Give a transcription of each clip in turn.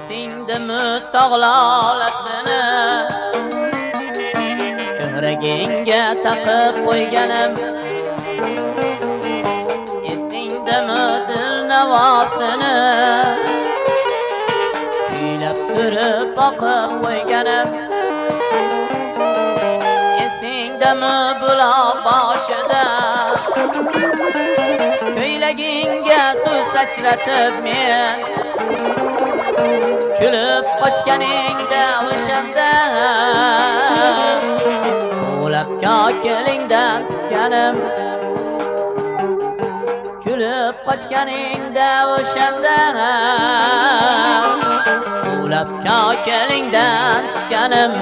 esingdimi tog'lolasini ko'ragingga taqib qo'yganim, esingdimi dil navosini kuylab turib boqib qo'yganim, esingdami buloq boshida ko'ylagingga suv sachratib men kulib qochganingda o'shanda o'lab ko'klingdan tutganim, kulib qochganingda o'shanda o'lab ko'klingdan tutganim.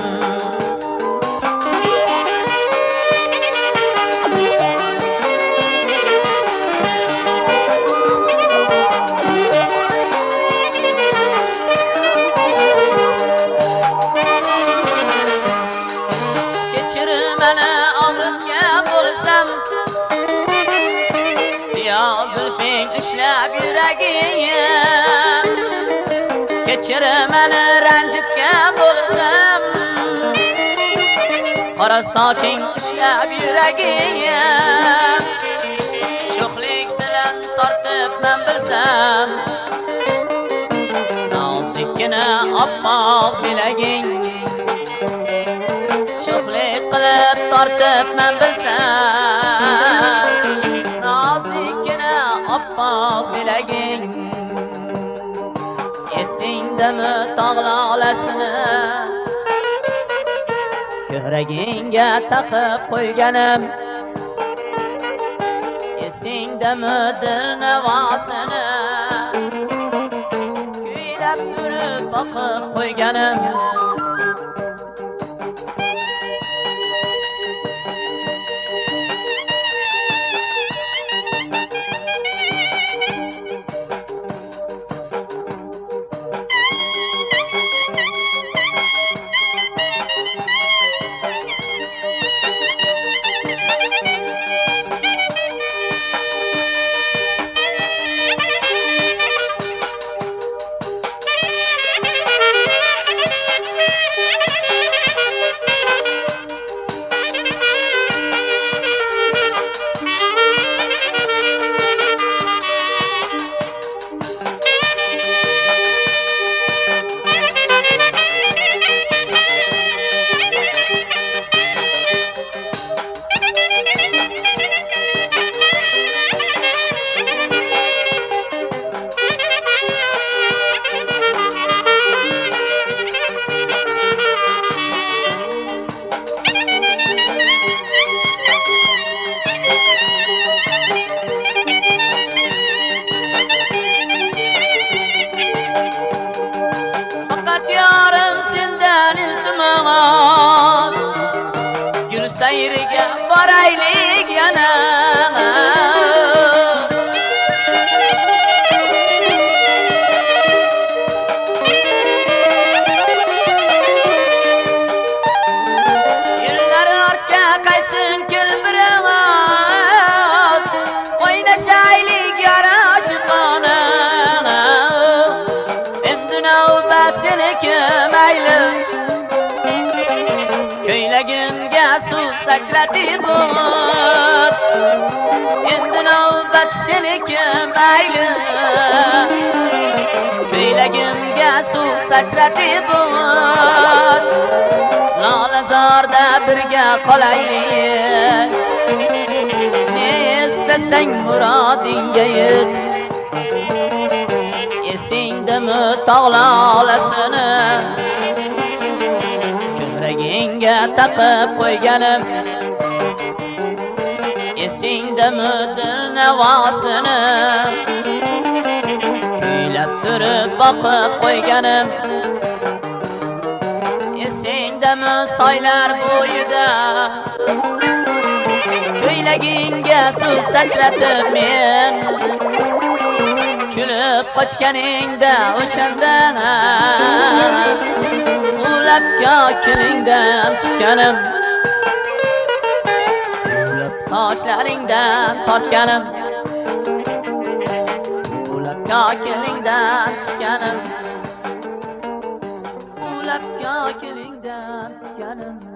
Ushlab yuragim, kechir meni ranjitgan bo'lsam, qora soching ushlab yuragim, sho'xlik bilan tortib men bilsam, nozikkina oppoq bilaging, sho'xlik qilib tortib men bilsam, oppoq bilaging, esingdami tog'lolasini ko'ragingga taqib qo'yganim, esingdami dil navosini kuylab turib boqib qo'yganim. Sayrga boraylik yana, yillar ortga qaysin kelbiramas, o'ynashaylik yarashiqona, endi navbat seniki mayli, ko'ylagimga suv sachratib o't, endi navbat seniki mayli, ko'ylagimga suv sachratib o't, lolazorda birga qolaylik, ne istasang murodingga yet, esingdami tog'lolasini ko'ragingga taqib qo'yganim, esingdami dil navosini kuylab turib boqib qo'yganim, esingdami soylar bo'yida ko'ylagingga suv sachratib men kulib qochganingda o'shanda o'lab ko'klingdan tutganim, o'lab sochlaringdan tortganim, o'lab ko'klingdan tutganim. canım.